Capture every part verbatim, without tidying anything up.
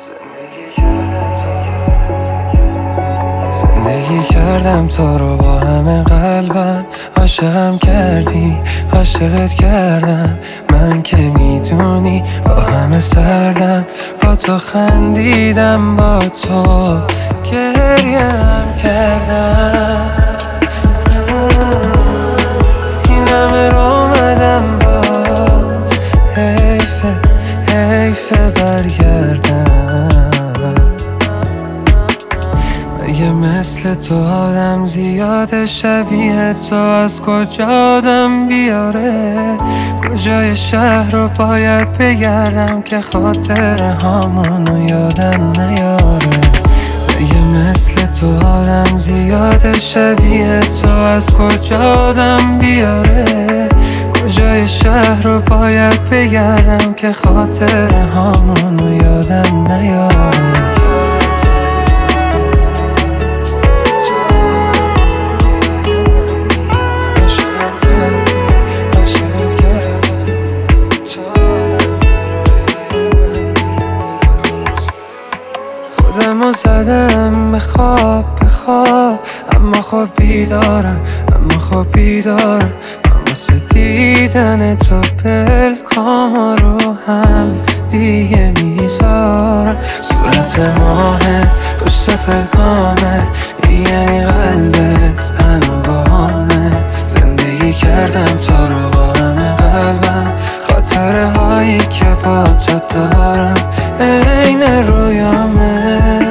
زندگی کردم تو رو با همه قلبم، عاشقم کردی عاشقت کردم، من که میدونی با همه سردم، با تو خندیدم با تو گریم کردم، این همه رو اومدم باز، حیفه حیفه برگردم. یه مثل تو آدم زیاده شبیه تو از کجا آدم بیاره، کجای شهر رو باید بگردم که خاطر هامونو یادم نیاره. یه مثل تو آدم زیاده شبیه تو از کجا آدم بیاره، کجای شهر رو باید بگردم که خاطر هامونو یادم نیاره. خودمو زدم به خواب به خواب، اما خب بیدارم اما خب بیدارم، من واسه دیدن تو پلکام رو هم دیگه میذارم. صورت ماهت پشت پلکامت یعنی قلبت هنو با همه، زندگی کردم تو رو با همه قلبم، خاطره هایی که با تو دارم این رویامه.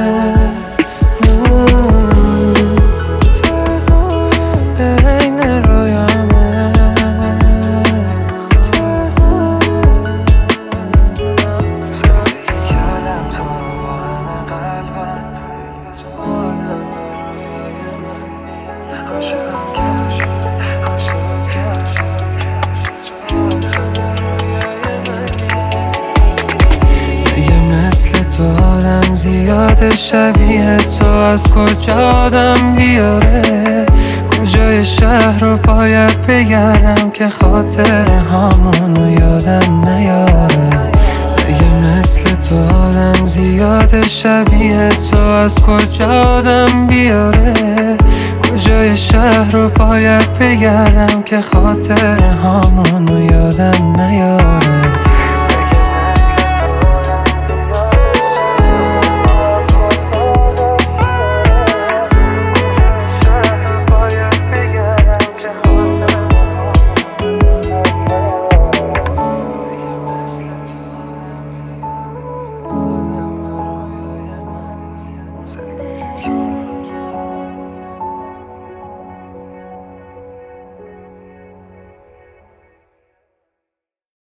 زیاده شبیه تو از کجا آدم بیاره، کجای شهر رو باید بگردم که خاطر هامونو یادم نیاره. یه مثل تو آدم زیاده شبیه تو از کجا آدم بیاره، کجای شهر رو باید بگردم که خاطر هامونو یادم نیاره.